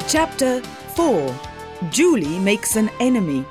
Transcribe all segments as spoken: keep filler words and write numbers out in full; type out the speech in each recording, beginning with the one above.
Chapter four. Julie makes an enemy.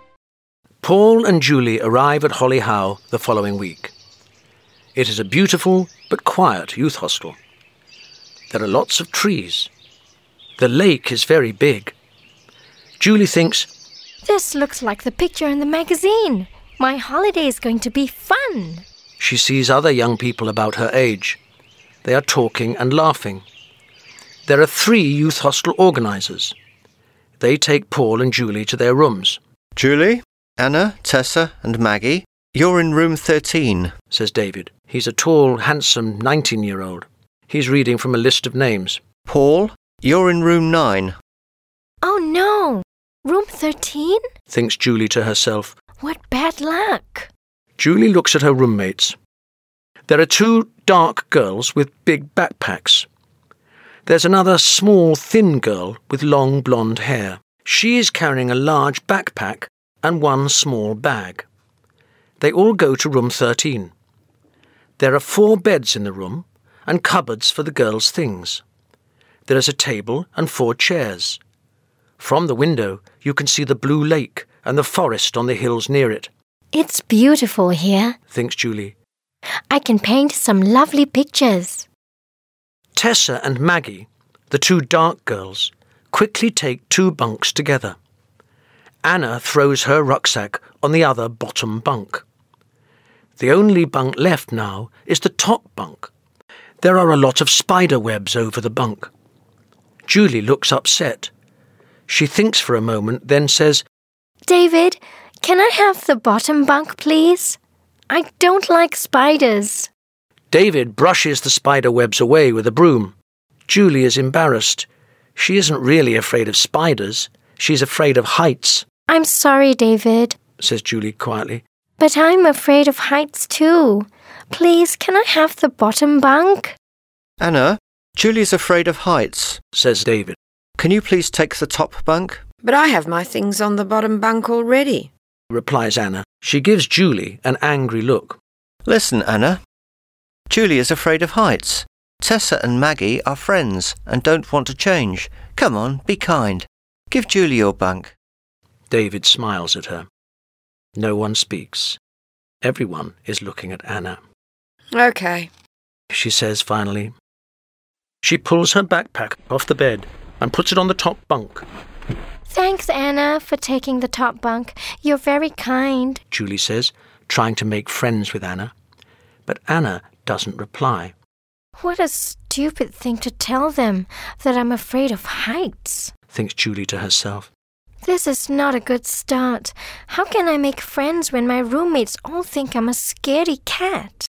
Paul and Julie arrive at Holly Howe the following week. It is a beautiful but quiet youth hostel. There are lots of trees. The lake is very big. Julie thinks, "This looks like the picture in the magazine. My holiday is going to be fun." She sees other young people about her age. They are talking and laughing. There are three youth hostel organisers. They take Paul and Julie to their rooms. "Julie, Anna, Tessa and Maggie, you're in room thirteen, says David. He's a tall, handsome nineteen-year-old. He's reading from a list of names. Paul, you're in room nine. "Oh no! Room thirteen? Thinks Julie to herself. What bad luck!" Julie looks at her roommates. There are two dark girls with big backpacks. There's another small, thin girl with long blonde hair. She is carrying a large backpack and one small bag. They all go to room thirteen. There are four beds in the room and cupboards for the girls' things. There is a table and four chairs. From the window, you can see the blue lake and the forest on the hills near it. "It's beautiful here," thinks Julie. "I can paint some lovely pictures." Tessa and Maggie, the two dark girls, quickly take two bunks together. Anna throws her rucksack on the other bottom bunk. The only bunk left now is the top bunk. There are a lot of spider webs over the bunk. Julie looks upset. She thinks for a moment, then says, "David, can I have the bottom bunk, please? I don't like spiders." David brushes the spider webs away with a broom. Julie is embarrassed. She isn't really afraid of spiders. She's afraid of heights. "I'm sorry, David," says Julie quietly. "but I'm afraid of heights too. Please, can I have the bottom bunk?" Anna, Julie's afraid of heights, says David. "Can you please take the top bunk?" "But I have my things on the bottom bunk already," replies Anna. She gives Julie an angry look. "Listen, Anna. Julie is afraid of heights. Tessa and Maggie are friends and don't want to change. Come on, be kind. Give Julie your bunk." David smiles at her. No one speaks. Everyone is looking at Anna. "OK," she says finally. She pulls her backpack off the bed and puts it on the top bunk. "Thanks, Anna, for taking the top bunk. You're very kind," Julie says, trying to make friends with Anna. But Anna doesn't reply. "What a stupid thing to tell them, that I'm afraid of heights," thinks Julie to herself. "This is not a good start. How can I make friends when my roommates all think I'm a scaredy cat?"